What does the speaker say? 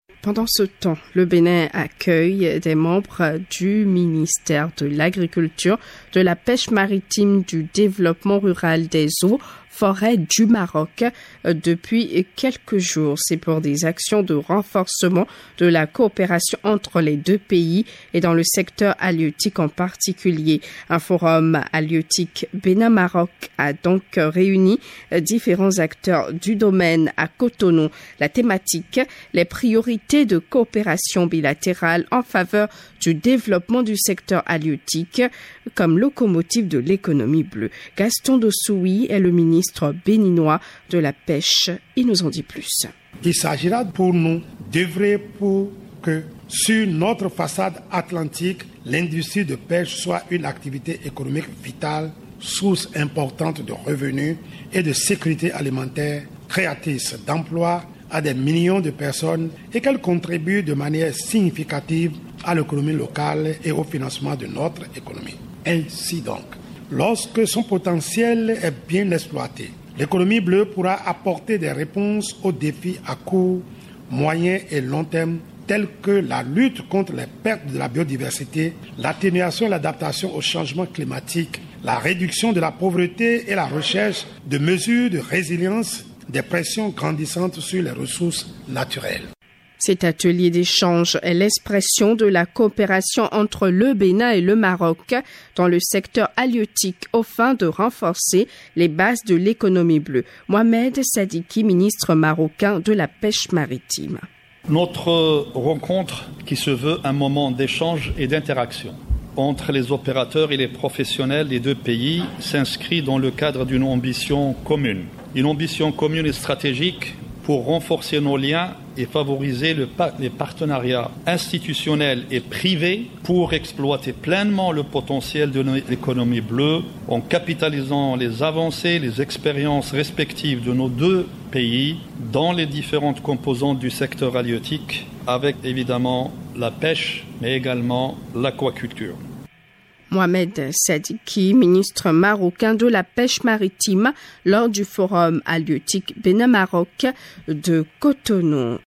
Pendant ce temps, le Bénin accueille des membres du ministère de l'Agriculture, de la Pêche maritime, du Développement rural des eaux, forêts du Maroc depuis quelques jours. C'est pour des actions de renforcement de la coopération entre les deux pays et dans le secteur halieutique en particulier. Un forum halieutique Bénin-Maroc a donc réuni différents acteurs du domaine à Cotonou. La thématique, les priorités de coopération bilatérale en faveur du développement du secteur halieutique comme locomotive de l'économie bleue. Gaston Dossoui est le ministre béninois de la Pêche. Il nous en dit plus. Il s'agira pour nous d'œuvrer pour que sur notre façade atlantique, l'industrie de pêche soit une activité économique vitale, source importante de revenus et de sécurité alimentaire, créatrice d'emplois à des millions de personnes et qu'elle contribue de manière significative à l'économie locale et au financement de notre économie. Ainsi donc, lorsque son potentiel est bien exploité, l'économie bleue pourra apporter des réponses aux défis à court, moyen et long terme tels que la lutte contre les pertes de la biodiversité, l'atténuation et l'adaptation au changement climatique, la réduction de la pauvreté et la recherche de mesures de résilience des pressions grandissantes sur les ressources naturelles. Cet atelier d'échange est l'expression de la coopération entre le Bénin et le Maroc dans le secteur halieutique aux fins de renforcer les bases de l'économie bleue. Mohamed Sadiki, ministre marocain de la Pêche maritime. Notre rencontre, qui se veut un moment d'échange et d'interaction entre les opérateurs et les professionnels des deux pays, s'inscrit dans le cadre d'une ambition commune. Une ambition commune et stratégique pour renforcer nos liens et favoriser les partenariats institutionnels et privés pour exploiter pleinement le potentiel de l'économie bleue en capitalisant les avancées, les expériences respectives de nos deux pays dans les différentes composantes du secteur halieutique, avec évidemment la pêche, mais également l'aquaculture. Mohamed Sadiki, ministre marocain de la Pêche maritime, lors du forum halieutique Bénin-Maroc de Cotonou.